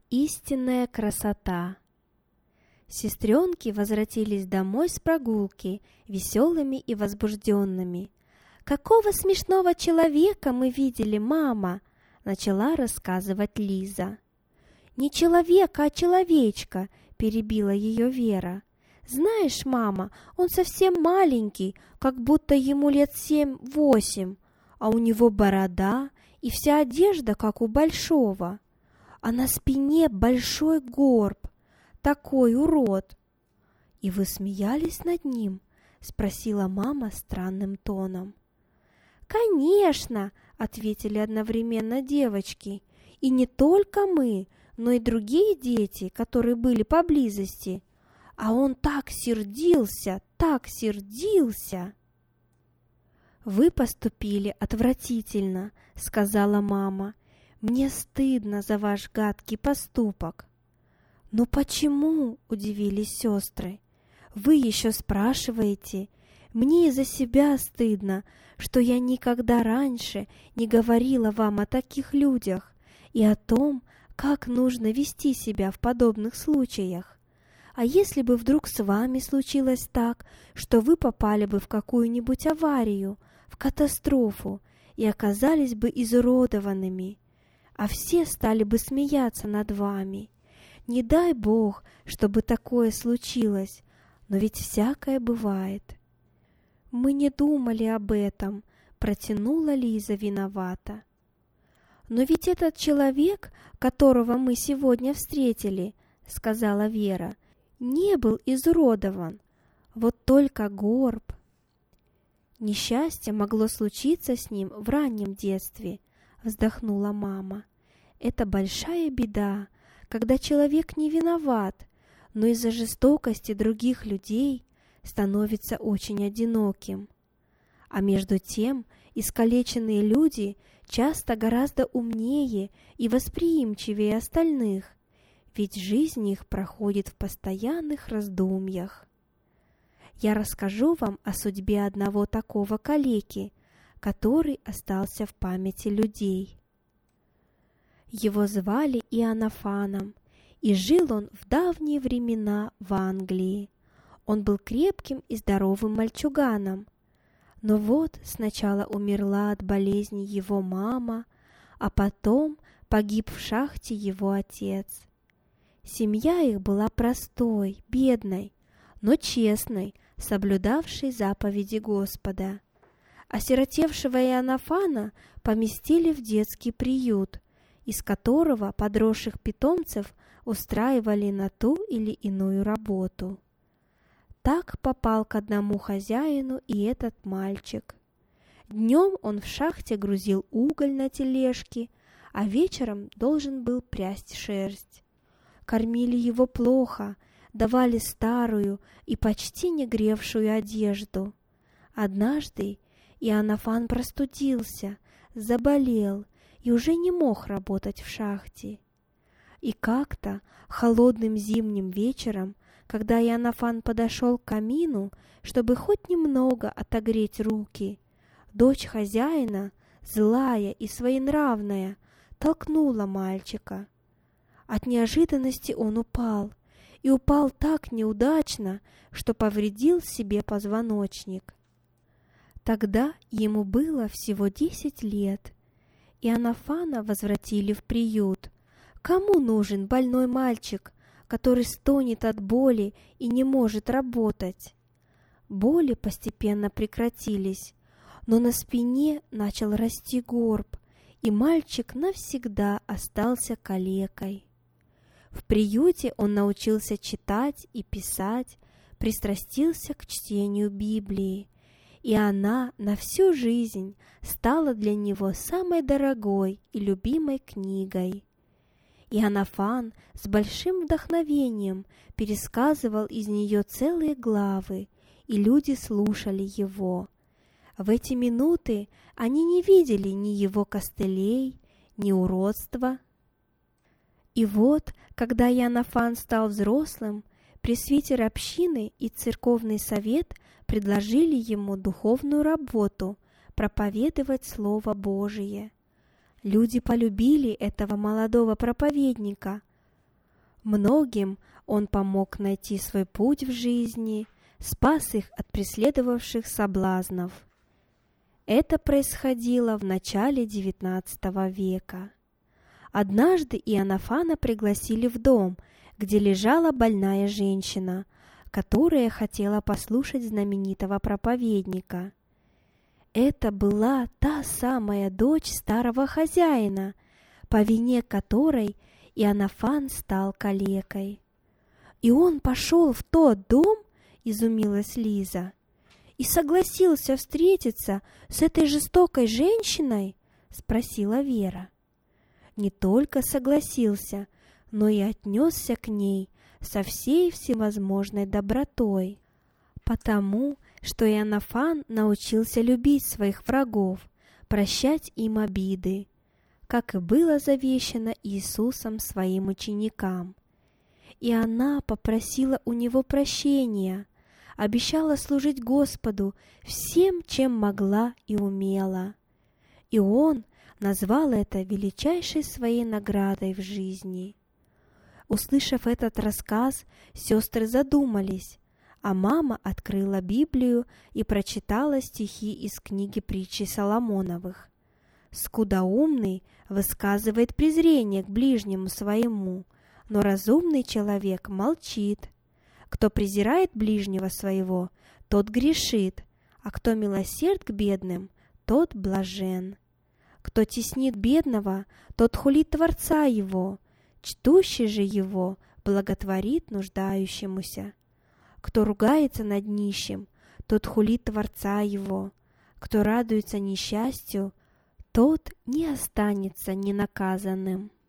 Истинная красота. Сестренки возвратились домой с прогулки, веселыми и возбужденными. «Какого смешного человека мы видели, мама!» — начала рассказывать Лиза. «Не человека, а человечка!» — перебила ее Вера. «Знаешь, мама, он совсем маленький, как будто ему лет 7-8, а у него борода и вся одежда, как у большого. А на спине большой горб, такой урод!» «И вы смеялись над ним?» — спросила мама странным тоном. «Конечно!» — ответили одновременно девочки. «И не только мы, но и другие дети, которые были поблизости. А он так сердился, так сердился!» «Вы поступили отвратительно», — сказала мама. «Мне стыдно за ваш гадкий поступок». «Но почему?» — удивились сестры. «Вы еще спрашиваете? Мне из-за себя стыдно, что я никогда раньше не говорила вам о таких людях и о том, как нужно вести себя в подобных случаях. А если бы вдруг с вами случилось так, что вы попали бы в какую-нибудь аварию, в катастрофу и оказались бы изуродованными, а все стали бы смеяться над вами? Не дай Бог, чтобы такое случилось, но ведь всякое бывает». «Мы не думали об этом», — протянула Лиза виновата. «Но ведь этот человек, которого мы сегодня встретили, — сказала Вера, — не был изуродован, вот только горб». «Несчастье могло случиться с ним в раннем детстве», — вздохнула мама. «Это большая беда, когда человек не виноват, но из-за жестокости других людей становится очень одиноким. А между тем искалеченные люди часто гораздо умнее и восприимчивее остальных, ведь жизнь их проходит в постоянных раздумьях. Я расскажу вам о судьбе одного такого калеки, который остался в памяти людей. Его звали Иоаннафаном, и жил он в давние времена в Англии. Он был крепким и здоровым мальчуганом. Но вот сначала умерла от болезни его мама, а потом погиб в шахте его отец. Семья их была простой, бедной, но честной, соблюдавшей заповеди Господа. Осиротевшего Иоаннафана поместили в детский приют, из которого подросших питомцев устраивали на ту или иную работу. Так попал к одному хозяину и этот мальчик. Днем он в шахте грузил уголь на тележки, а вечером должен был прясть шерсть. Кормили его плохо, давали старую и почти не гревшую одежду. Однажды Иоаннафан простудился, заболел и уже не мог работать в шахте. И как-то холодным зимним вечером, когда Иоаннафан подошел к камину, чтобы хоть немного отогреть руки, дочь хозяина, злая и своенравная, толкнула мальчика. От неожиданности он упал, и упал так неудачно, что повредил себе позвоночник. Тогда ему было всего 10 лет. Иоаннафана возвратили в приют. Кому нужен больной мальчик, который стонет от боли и не может работать? Боли постепенно прекратились, но на спине начал расти горб, и мальчик навсегда остался калекой. В приюте он научился читать и писать, пристрастился к чтению Библии, и она на всю жизнь стала для него самой дорогой и любимой книгой. Иоаннафан с большим вдохновением пересказывал из нее целые главы, и люди слушали его. В эти минуты они не видели ни его костылей, ни уродства. И вот, когда Иоаннафан стал взрослым, пресвитер общины и церковный совет предложили ему духовную работу – проповедовать Слово Божие. Люди полюбили этого молодого проповедника. Многим он помог найти свой путь в жизни, спас их от преследовавших соблазнов. Это происходило в начале XIX века. Однажды Иоаннафана пригласили в дом, где лежала больная женщина, которая хотела послушать знаменитого проповедника. Это была та самая дочь старого хозяина, по вине которой Иоаннафан стал калекой. «И он пошел в тот дом, — изумилась Лиза, — и согласился встретиться с этой жестокой женщиной?» — спросила Вера. «Не только согласился, но и отнесся к ней со всей всевозможной добротой, потому что Иоаннафан научился любить своих врагов, прощать им обиды, как и было завещано Иисусом своим ученикам. И она попросила у него прощения, обещала служить Господу всем, чем могла и умела. И он назвал это величайшей своей наградой в жизни». Услышав этот рассказ, сестры задумались, а мама открыла Библию и прочитала стихи из книги притчи Соломоновых. «Скудоумный высказывает презрение к ближнему своему, но разумный человек молчит. Кто презирает ближнего своего, тот грешит, а кто милосерд к бедным, тот блажен. Кто теснит бедного, тот хулит Творца его, чтущий же его благотворит нуждающемуся. Кто ругается над нищим, тот хулит Творца его, кто радуется несчастью, тот не останется ненаказанным».